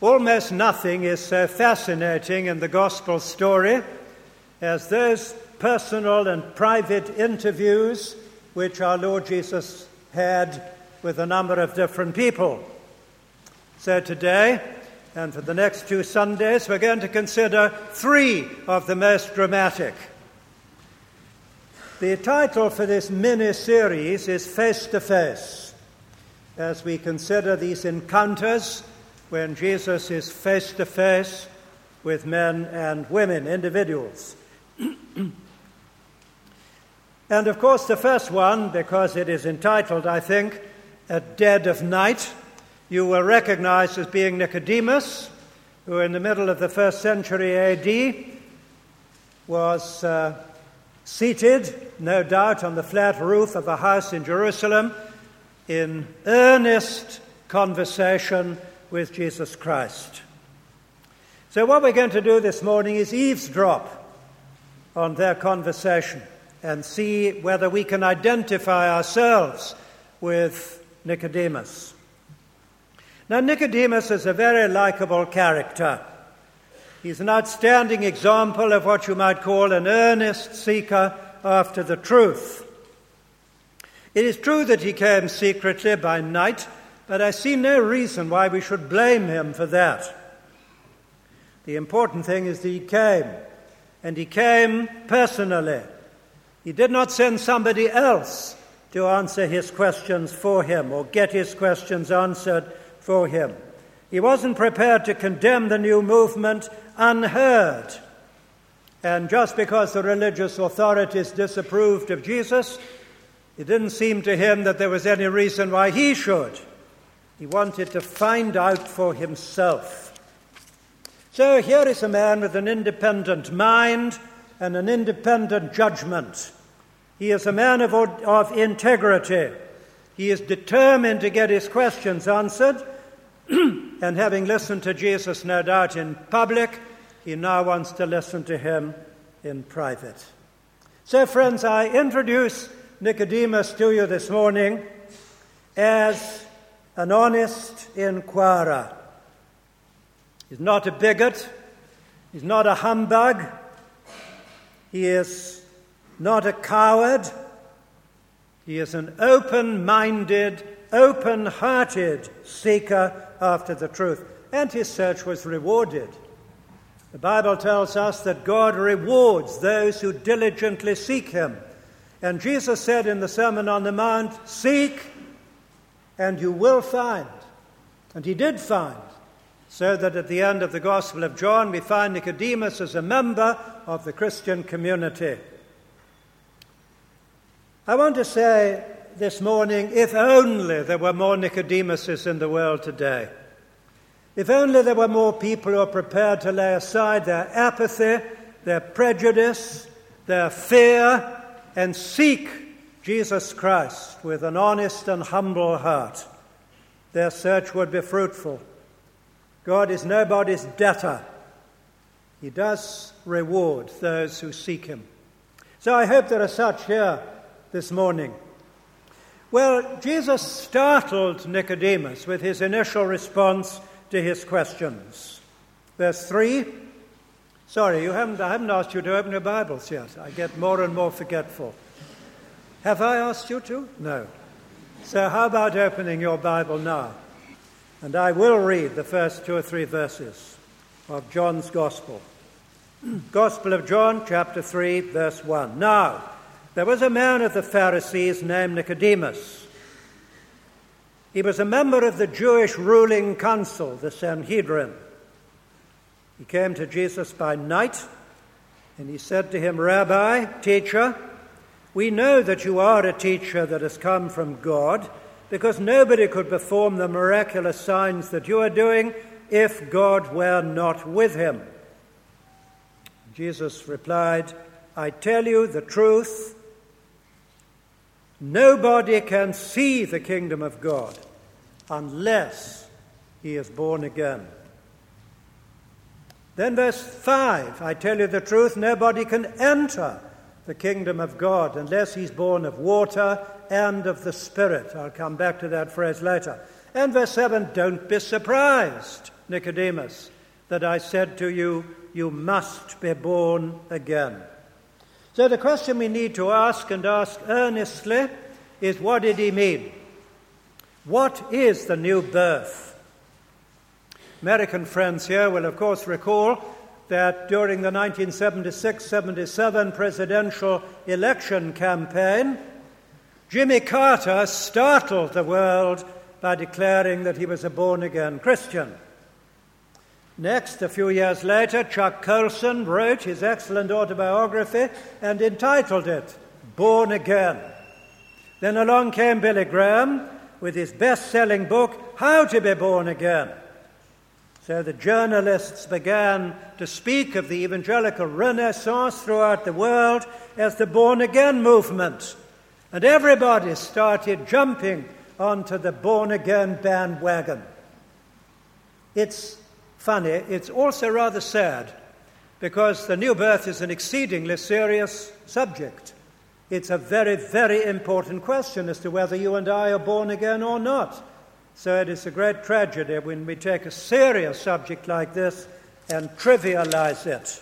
Almost nothing is so fascinating in the gospel story as those personal and private interviews which our Lord Jesus had with a number of different people. So today, and for the next 2 Sundays, we're going to consider 3 of the most dramatic. The title for this mini-series is Face to Face, as we consider these encounters when Jesus is face to face with men and women, individuals. And of course the first one, because it is entitled, I think, At Dead of Night, you will recognize as being Nicodemus, who in the middle of the 1st century A.D. was seated, no doubt, on the flat roof of a house in Jerusalem in earnest conversation with Jesus Christ. So what we're going to do this morning is eavesdrop on their conversation and see whether we can identify ourselves with Nicodemus. Now, Nicodemus is a very likable character. He's an outstanding example of what you might call an earnest seeker after the truth. It is true that he came secretly by night, but I see no reason why we should blame him for that. The important thing is that he came, and he came personally. He did not send somebody else to answer his questions for him or get his questions answered for him. He wasn't prepared to condemn the new movement unheard. And just because the religious authorities disapproved of Jesus, it didn't seem to him that there was any reason why he should. He wanted to find out for himself. So here is a man with an independent mind and an independent judgment. He is a man of integrity. He is determined to get his questions answered, and having listened to Jesus, no doubt, in public, he now wants to listen to him in private. So, friends, I introduce Nicodemus to you this morning as an honest inquirer. He's not a bigot. He's not a humbug. He is not a coward. He is an open-minded, open-hearted seeker after the truth. And his search was rewarded. The Bible tells us that God rewards those who diligently seek him. And Jesus said in the Sermon on the Mount, "Seek, and you will find." And he did find. So that at the end of the Gospel of John, we find Nicodemus as a member of the Christian community. I want to say this morning, if only there were more Nicodemuses in the world today. If only there were more people who are prepared to lay aside their apathy, their prejudice, their fear, and seek Jesus Christ with an honest and humble heart. Their search would be fruitful. God is nobody's debtor. He does reward those who seek him. So I hope there are such here this morning. Well, Jesus startled Nicodemus with his initial response to his questions. Verse 3. Sorry, I haven't asked you to open your Bibles yet. I get more and more forgetful. Have I asked you to? No. So how about opening your Bible now? And I will read the first 2 or 3 verses of John's Gospel. Gospel of John, chapter 3, verse 1. Now, there was a man of the Pharisees named Nicodemus. He was a member of the Jewish ruling council, the Sanhedrin. He came to Jesus by night, and he said to him, "Rabbi, teacher, we know that you are a teacher that has come from God, because nobody could perform the miraculous signs that you are doing if God were not with him." Jesus replied, "I tell you the truth, nobody can see the kingdom of God unless he is born again." Then verse 5, "I tell you the truth, nobody can enter the kingdom of God unless he's born of water and of the Spirit. I'll come back to that phrase later. And verse 7, don't be surprised, Nicodemus, that I said to you, you must be born again. So the question we need to ask, and ask earnestly, is what did he mean? What is the new birth? American friends here will, of course, recall that during the 1976-77 presidential election campaign, Jimmy Carter startled the world by declaring that he was a born-again Christian. Next, a few years later, Chuck Colson wrote his excellent autobiography and entitled it Born Again. Then along came Billy Graham with his best-selling book, How to Be Born Again. So the journalists began to speak of the evangelical renaissance throughout the world as the born-again movement. And everybody started jumping onto the born-again bandwagon. It's funny, it's also rather sad, because the new birth is an exceedingly serious subject. It's a very, very important question as to whether you and I are born again or not. So it is a great tragedy when we take a serious subject like this and trivialize it.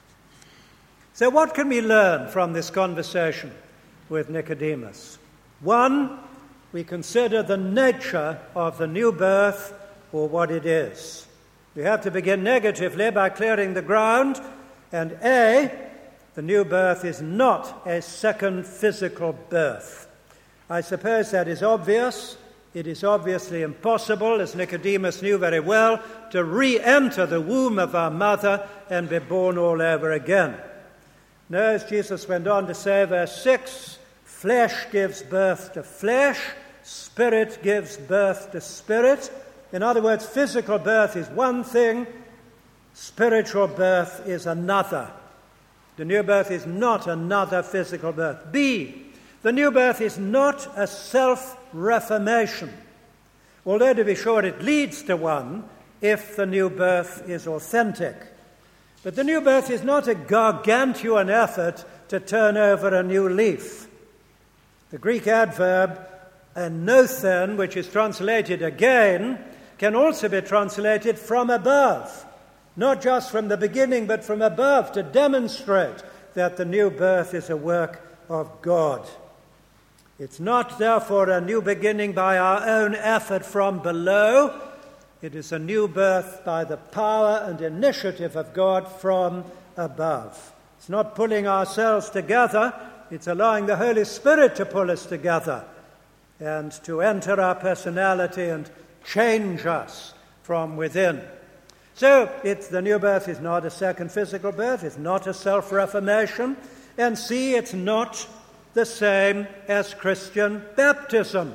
So what can we learn from this conversation with Nicodemus? One, we consider the nature of the new birth, or what it is. We have to begin negatively by clearing the ground. And A, the new birth is not a second physical birth. I suppose that is obvious. It is obviously impossible, as Nicodemus knew very well, to re-enter the womb of our mother and be born all over again. No, as Jesus went on to say, verse 6, flesh gives birth to flesh, spirit gives birth to spirit. In other words, physical birth is one thing, spiritual birth is another. The new birth is not another physical birth. B, the new birth is not a self-reformation, although to be sure it leads to one if the new birth is authentic. But the new birth is not a gargantuan effort to turn over a new leaf. The Greek adverb anothen, which is translated again, can also be translated from above, not just from the beginning, but from above, to demonstrate that the new birth is a work of God. It's not, therefore, a new beginning by our own effort from below. It is a new birth by the power and initiative of God from above. It's not pulling ourselves together, it's allowing the Holy Spirit to pull us together and to enter our personality and change us from within. So the new birth is not a second physical birth, it's not a self-reformation, and C, it's not the same as Christian baptism.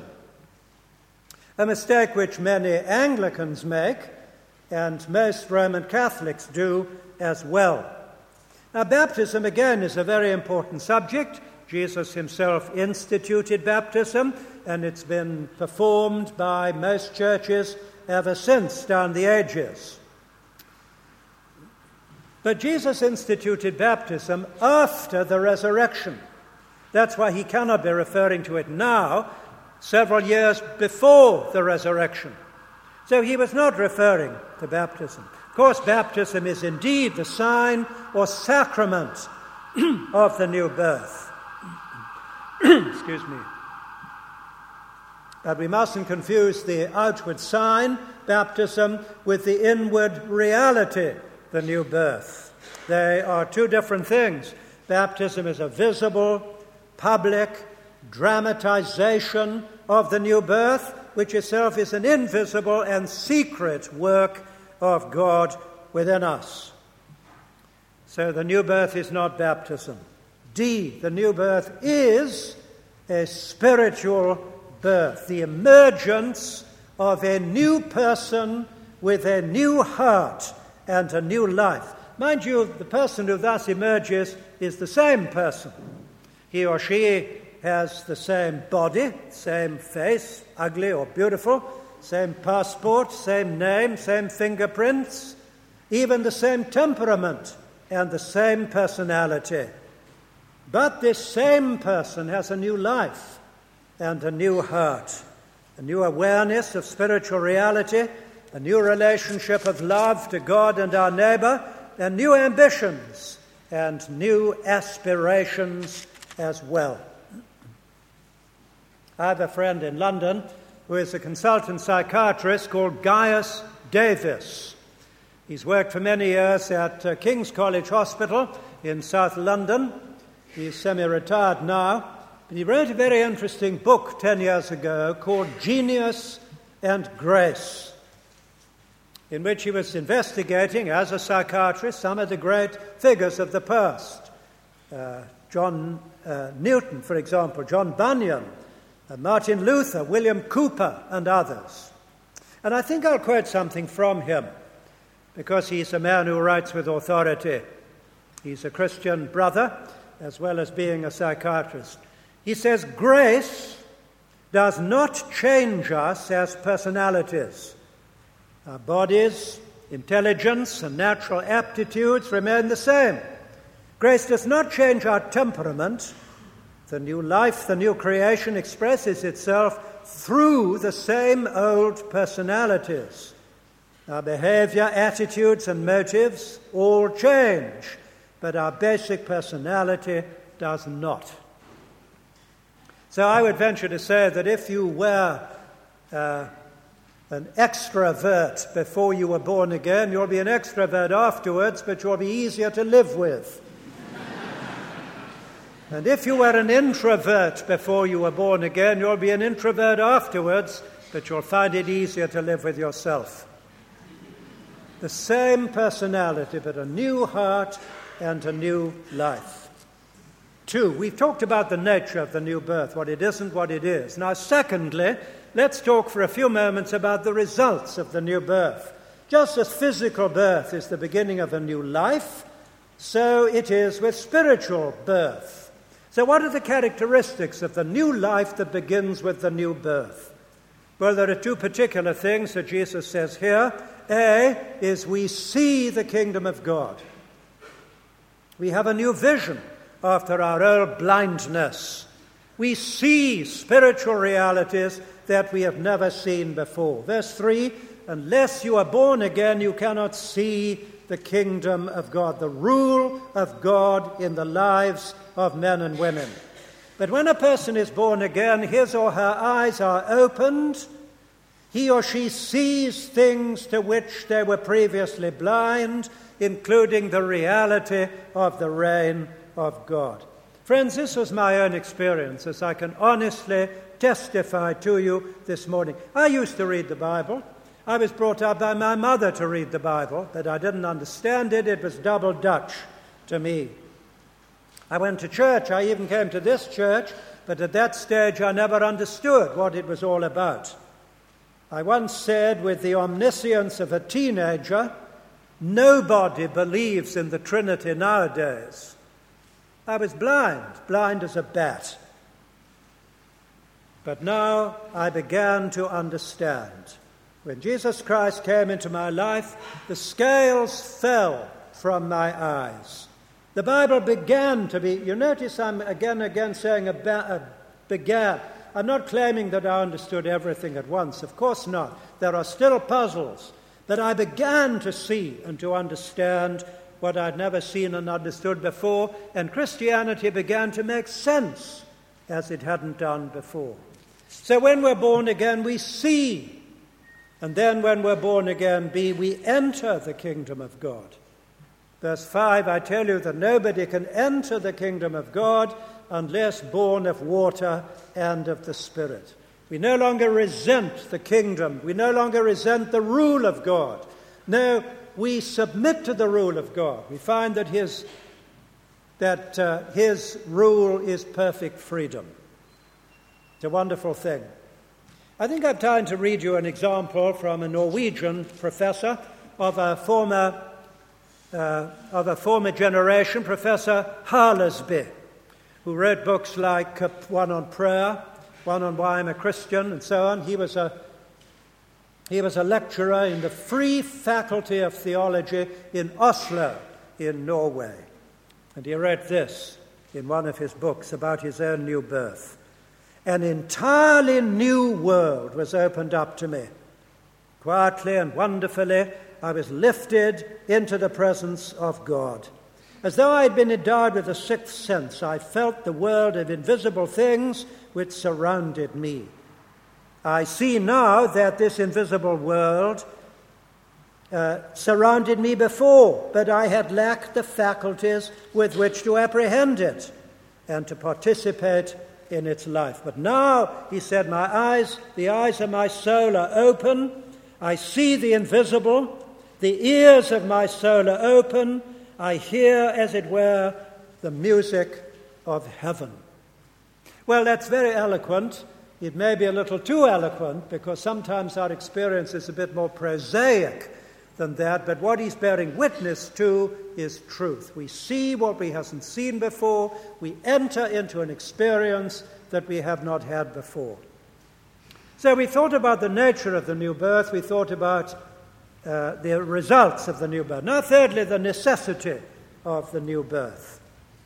A mistake which many Anglicans make, and most Roman Catholics do as well. Now, baptism, again, is a very important subject. Jesus himself instituted baptism, and it's been performed by most churches ever since, down the ages. But Jesus instituted baptism after the resurrection. That's why he cannot be referring to it now, several years before the resurrection. So he was not referring to baptism. Of course, baptism is indeed the sign or sacrament of the new birth. Excuse me. But we mustn't confuse the outward sign, baptism, with the inward reality, the new birth. They are two different things. Baptism is a visible, public dramatization of the new birth, which itself is an invisible and secret work of God within us. So the new birth is not baptism. D, the new birth is a spiritual birth, the emergence of a new person with a new heart and a new life. Mind you, the person who thus emerges is the same person. He or she has the same body, same face, ugly or beautiful, same passport, same name, same fingerprints, even the same temperament and the same personality. But this same person has a new life. and a new heart, a new awareness of spiritual reality, a new relationship of love to God and our neighbor, and new ambitions and new aspirations as well. I have a friend in London who is a consultant psychiatrist called Gaius Davis. He's worked for many years at King's College Hospital in South London. He's semi-retired now. But he wrote a very interesting book 10 years ago called Genius and Grace, in which he was investigating, as a psychiatrist, some of the great figures of the past. John Newton, for example, John Bunyan, Martin Luther, William Cooper, and others. And I think I'll quote something from him, because he's a man who writes with authority. He's a Christian brother, as well as being a psychiatrist. He says, "Grace does not change us as personalities. Our bodies, intelligence, and natural aptitudes remain the same. Grace does not change our temperament. The new life, the new creation expresses itself through the same old personalities. Our behavior, attitudes, and motives all change, but our basic personality does not." So I would venture to say that if you were an extrovert before you were born again, you'll be an extrovert afterwards, but you'll be easier to live with. And if you were an introvert before you were born again, you'll be an introvert afterwards, but you'll find it easier to live with yourself. The same personality, but a new heart and a new life. 2, we've talked about the nature of the new birth, what it isn't, what it is. Now, secondly, let's talk for a few moments about the results of the new birth. Just as physical birth is the beginning of a new life, so it is with spiritual birth. So what are the characteristics of the new life that begins with the new birth? Well, there are 2 particular things that Jesus says here. A is we see the kingdom of God. We have a new vision after our old blindness. We see spiritual realities that we have never seen before. Verse 3, unless you are born again, you cannot see the kingdom of God, the rule of God in the lives of men and women. But when a person is born again, his or her eyes are opened. He or she sees things to which they were previously blind, including the reality of the reign of God. Friends, this was my own experience, as I can honestly testify to you this morning. I used to read the Bible. I was brought up by my mother to read the Bible, but I didn't understand it. It was double Dutch to me. I went to church. I even came to this church, but at that stage I never understood what it was all about. I once said, with the omniscience of a teenager, nobody believes in the Trinity nowadays. I was blind as a bat. But now I began to understand. When Jesus Christ came into my life, the scales fell from my eyes. The Bible began to be, you notice I'm again saying began. I'm not claiming that I understood everything at once. Of course not. There are still puzzles. But I began to see and to understand what I'd never seen and understood before, and Christianity began to make sense as it hadn't done before. So when we're born again, we see. And then when we're born again, we enter the kingdom of God. Verse 5, I tell you that nobody can enter the kingdom of God unless born of water and of the Spirit. We no longer resent the kingdom. We no longer resent the rule of God. No, we submit to the rule of God. We find that His rule is perfect freedom. It's a wonderful thing. I think I've time to read you an example from a Norwegian professor of a former generation, Professor Harlesby, who wrote books like one on prayer, one on why I'm a Christian, and so on. He was a lecturer in the Free Faculty of Theology in Oslo, in Norway. And he wrote this in one of his books about his own new birth. An entirely new world was opened up to me. Quietly and wonderfully, I was lifted into the presence of God. As though I had been endowed with a sixth sense, I felt the world of invisible things which surrounded me. I see now that this invisible world surrounded me before, but I had lacked the faculties with which to apprehend it and to participate in its life. But now, he said, the eyes of my soul are open. I see the invisible. The ears of my soul are open. I hear, as it were, the music of heaven. Well, that's very eloquent. It may be a little too eloquent because sometimes our experience is a bit more prosaic than that, but what he's bearing witness to is truth. We see what we haven't seen before. We enter into an experience that we have not had before. So we thought about the nature of the new birth. We thought about the results of the new birth. Now, thirdly, the necessity of the new birth.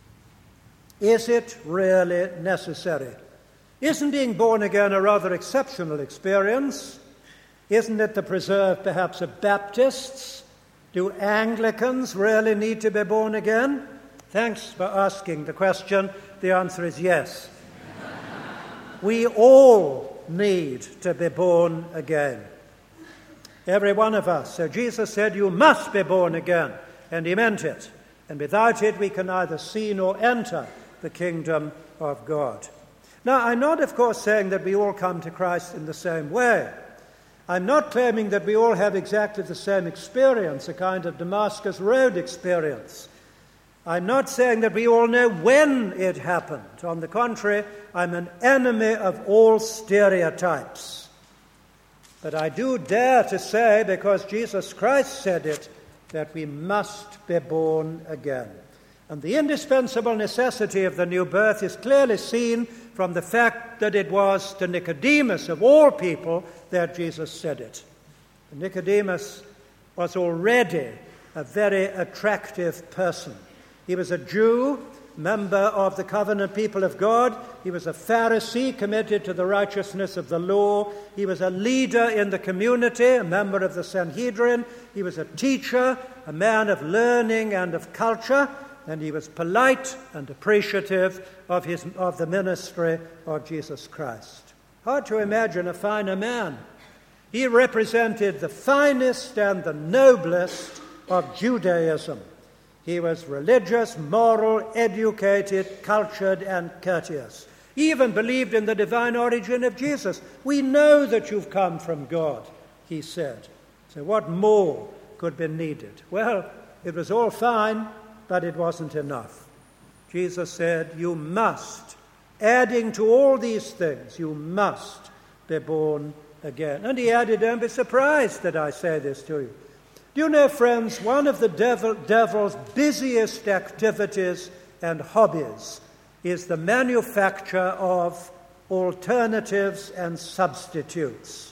Is it really necessary? Isn't being born again a rather exceptional experience? Isn't it the preserve, perhaps, of Baptists? Do Anglicans really need to be born again? Thanks for asking the question. The answer is yes. We all need to be born again. Every one of us. So Jesus said, you must be born again. And he meant it. And without it, we can neither see nor enter the kingdom of God. Now, I'm not, of course, saying that we all come to Christ in the same way. I'm not claiming that we all have exactly the same experience, a kind of Damascus Road experience. I'm not saying that we all know when it happened. On the contrary, I'm an enemy of all stereotypes. But I do dare to say, because Jesus Christ said it, that we must be born again. And the indispensable necessity of the new birth is clearly seen from the fact that it was to Nicodemus, of all people, that Jesus said it. Nicodemus was already a very attractive person. He was a Jew, member of the covenant people of God. He was a Pharisee committed to the righteousness of the law. He was a leader in the community, a member of the Sanhedrin. He was a teacher, a man of learning and of culture. And he was polite and appreciative of the ministry of Jesus Christ. Hard to imagine a finer man. He represented the finest and the noblest of Judaism. He was religious, moral, educated, cultured, and courteous. He even believed in the divine origin of Jesus. We know that you've come from God, he said. So what more could be needed? Well, it was all fine, but it wasn't enough. Jesus said, you must, adding to all these things, you must be born again. And he added, don't be surprised that I say this to you. Do you know, friends, one of the devil's busiest activities and hobbies is the manufacture of alternatives and substitutes.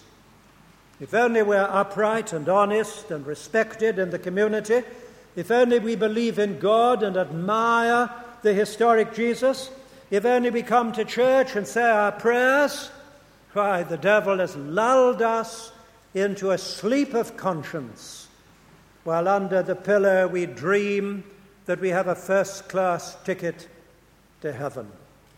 If only we're upright and honest and respected in the community, if only we believe in God and admire the historic Jesus, if only we come to church and say our prayers, why, the devil has lulled us into a sleep of conscience, while under the pillow we dream that we have a first-class ticket to heaven.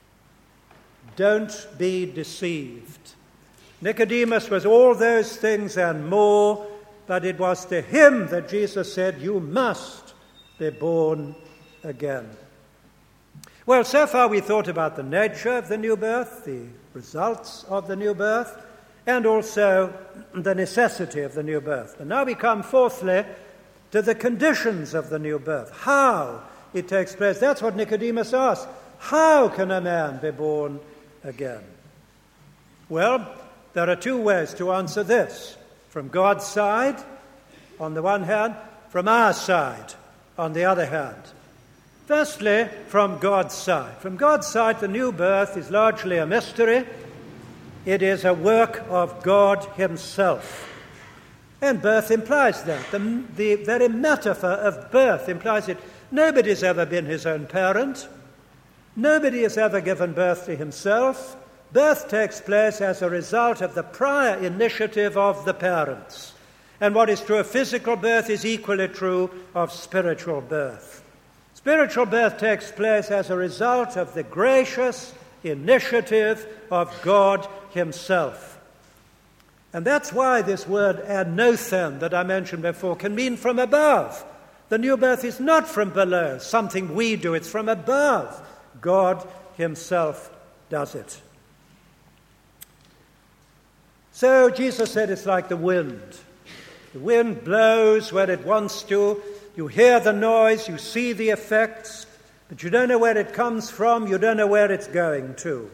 Don't be deceived. Nicodemus was all those things and more, but it was to him that Jesus said, you must be born again. Well, so far we thought about the nature of the new birth, the results of the new birth, and also the necessity of the new birth. And now we come, fourthly, to the conditions of the new birth, how it takes place. That's what Nicodemus asked. How can a man be born again? Well, there are two ways to answer this. From God's side, on the one hand, from our side, on the other hand. Firstly, from God's side. From God's side, the new birth is largely a mystery. It is a work of God himself. And birth implies that. The very metaphor of birth implies it. Nobody's ever been his own parent. Nobody has ever given birth to himself. birth takes place as a result of the prior initiative of the parents. And what is true of physical birth is equally true of spiritual birth. Spiritual birth takes place as a result of the gracious initiative of God himself. And that's why this word anothen that I mentioned before can mean from above. The new birth is not from below, something we do, it's from above. God himself does it. So Jesus said it's like the wind. The wind blows where it wants to. You hear the noise, you see the effects, but you don't know where it comes from, you don't know where it's going to.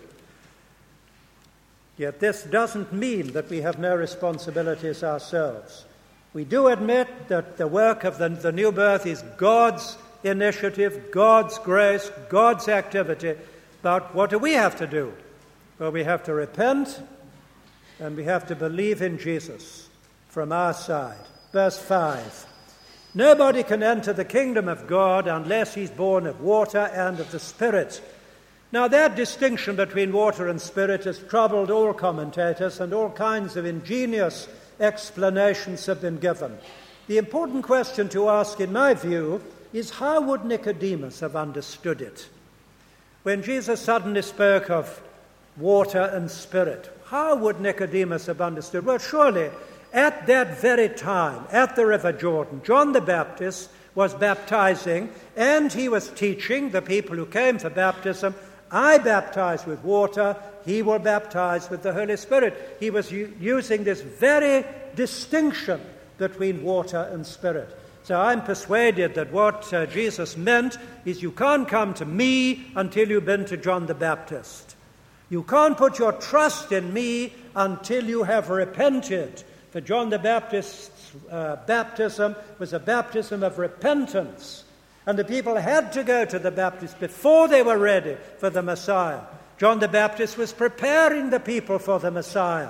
Yet this doesn't mean that we have no responsibilities ourselves. We do admit that the work of the new birth is God's initiative, God's grace, God's activity. But what do we have to do? Well, we have to repent and we have to believe in Jesus from our side. Verse 5. Nobody can enter the kingdom of God unless he's born of water and of the Spirit. Now, that distinction between water and spirit has troubled all commentators, and all kinds of ingenious explanations have been given. The important question to ask, in my view, is how would Nicodemus have understood it? When Jesus suddenly spoke of water and spirit, how would Nicodemus have understood? Well, surely, at that very time, at the River Jordan, John the Baptist was baptizing, and he was teaching the people who came for baptism, I baptize with water, he will baptize with the Holy Spirit. He was using this very distinction between water and spirit. So I'm persuaded that what Jesus meant is you can't come to me until you've been to John the Baptist. You can't put your trust in me until you have repented. For John the Baptist's baptism was a baptism of repentance. And the people had to go to the Baptist before they were ready for the Messiah. John the Baptist was preparing the people for the Messiah.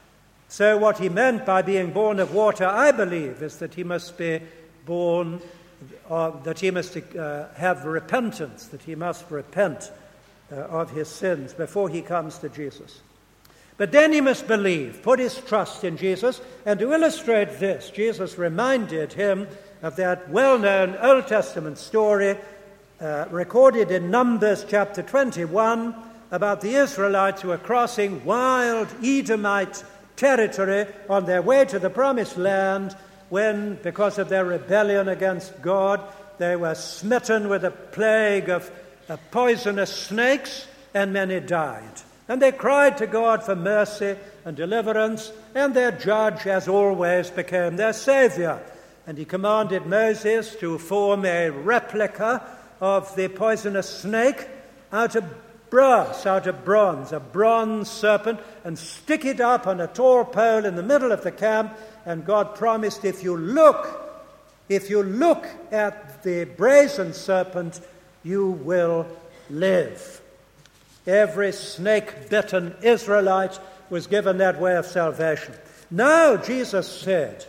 So what he meant by being born of water, I believe, is that he must be born, that he must have repentance, that he must repent of his sins before he comes to Jesus. But then he must believe, put his trust in Jesus. And to illustrate this, Jesus reminded him of that well-known Old Testament story recorded in Numbers chapter 21 about the Israelites who were crossing wild Edomite territory on their way to the Promised Land when, because of their rebellion against God, they were smitten with a plague of poisonous snakes, and many died. And they cried to God for mercy and deliverance, and their judge, as always, became their savior. And he commanded Moses to form a replica of the poisonous snake out of brass, out of bronze, a bronze serpent, and stick it up on a tall pole in the middle of the camp. And God promised, if you look at the brazen serpent, you will live. Every snake-bitten Israelite was given that way of salvation. Now, Jesus said,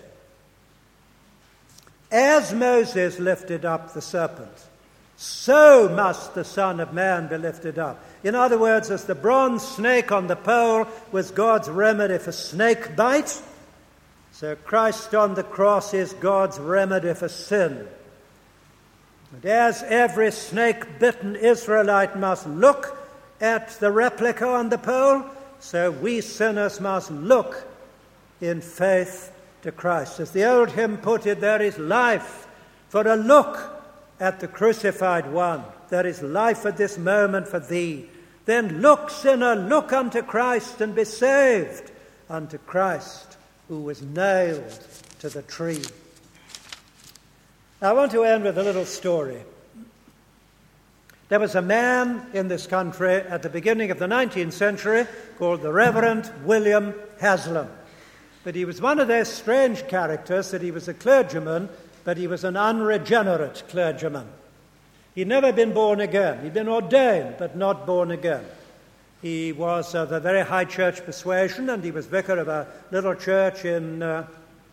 as Moses lifted up the serpent, so must the Son of Man be lifted up. In other words, as the bronze snake on the pole was God's remedy for snake bite, so Christ on the cross is God's remedy for sin. And as every snake-bitten Israelite must look at the replica on the pole, so we sinners must look in faith to Christ. As the old hymn put it, there is life for a look at the crucified one. There is life at this moment for thee. Then look, sinner, look unto Christ and be saved, unto Christ who was nailed to the tree. I want to end with a little story. There was a man in this country at the beginning of the 19th century called the Reverend William Haslam. But he was one of those strange characters that he was a clergyman, but he was an unregenerate clergyman. He'd never been born again. He'd been ordained, but not born again. He was of a very high church persuasion, and he was vicar of a little church in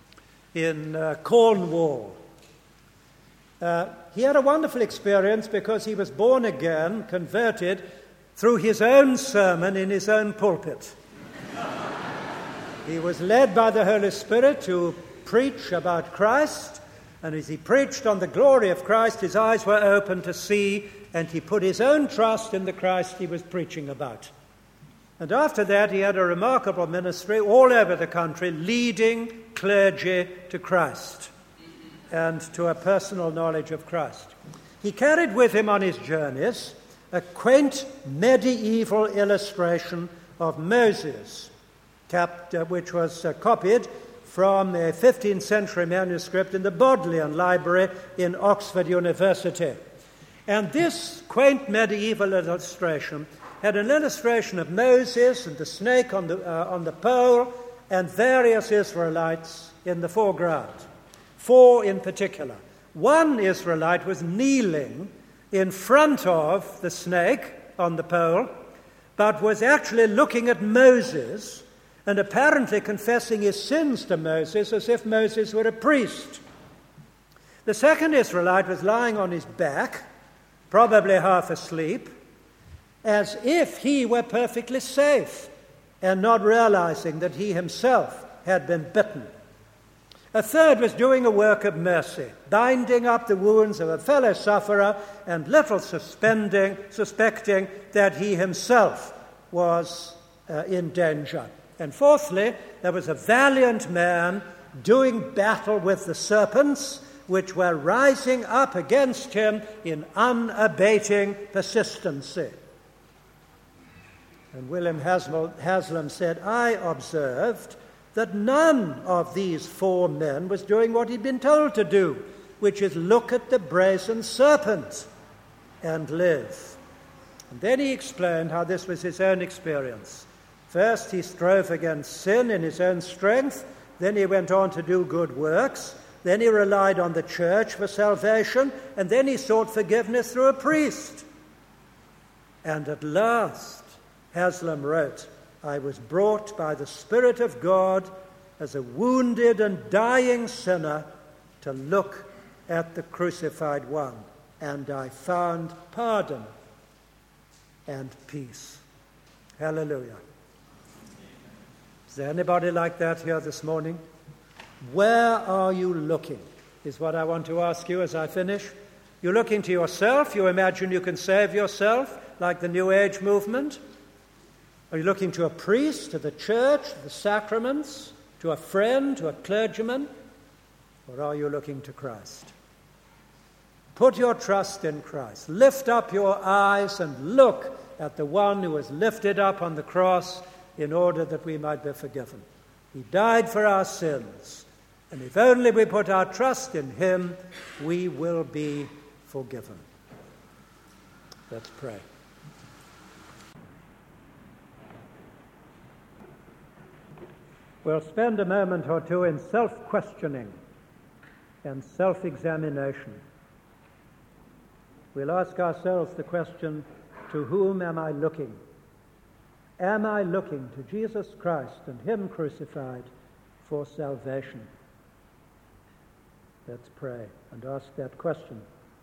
Cornwall. He had a wonderful experience because he was born again, converted, through his own sermon in his own pulpit. He was led by the Holy Spirit to preach about Christ, and as he preached on the glory of Christ, his eyes were opened to see, and he put his own trust in the Christ he was preaching about. And after that, he had a remarkable ministry all over the country, leading clergy to Christ and to a personal knowledge of Christ. He carried with him on his journeys a quaint medieval illustration of Moses, which was copied from a 15th century manuscript in the Bodleian Library in Oxford University. And this quaint medieval illustration had an illustration of Moses and the snake on the pole and various Israelites in the foreground. 4 in particular. One Israelite was kneeling in front of the snake on the pole, but was actually looking at Moses and apparently confessing his sins to Moses as if Moses were a priest. The second Israelite was lying on his back, probably half asleep, as if he were perfectly safe and not realizing that he himself had been bitten. A third was doing a work of mercy, binding up the wounds of a fellow sufferer and little suspecting that he himself was in danger. And fourthly, there was a valiant man doing battle with the serpents, which were rising up against him in unabating persistency. And William Haslam said, I observed that none of these 4 men was doing what he'd been told to do, which is look at the brazen serpent and live. And then he explained how this was his own experience. First, he strove against sin in his own strength. Then he went on to do good works. Then he relied on the church for salvation. And then he sought forgiveness through a priest. And at last, Haslam wrote, I was brought by the Spirit of God as a wounded and dying sinner to look at the crucified one, and I found pardon and peace. Hallelujah. Is there anybody like that here this morning? Where are you looking, is what I want to ask you as I finish. You're looking to yourself. You imagine you can save yourself, like the New Age movement. Are you looking to a priest, to the church, to the sacraments, to a friend, to a clergyman? Or are you looking to Christ? Put your trust in Christ. Lift up your eyes and look at the one who was lifted up on the cross in order that we might be forgiven. He died for our sins, and if only we put our trust in him, we will be forgiven. Let's pray. We'll spend a moment or two in self-questioning and self-examination. We'll ask ourselves the question, to whom am I looking? Am I looking to Jesus Christ and him crucified for salvation? Let's pray and ask that question.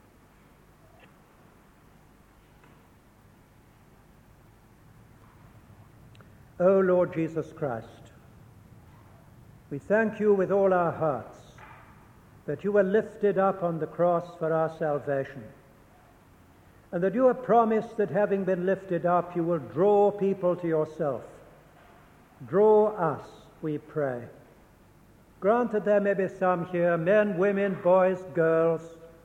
O Lord Jesus Christ, we thank you with all our hearts that you were lifted up on the cross for our salvation, and that you have promised that having been lifted up, you will draw people to yourself. Draw us, we pray. Grant that there may be some here, men, women, boys, girls,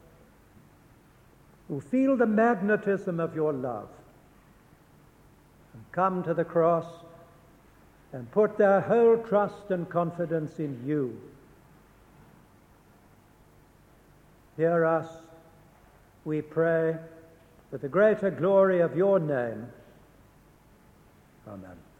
who feel the magnetism of your love and come to the cross and put their whole trust and confidence in you. Hear us, we pray, for the greater glory of your name. Amen.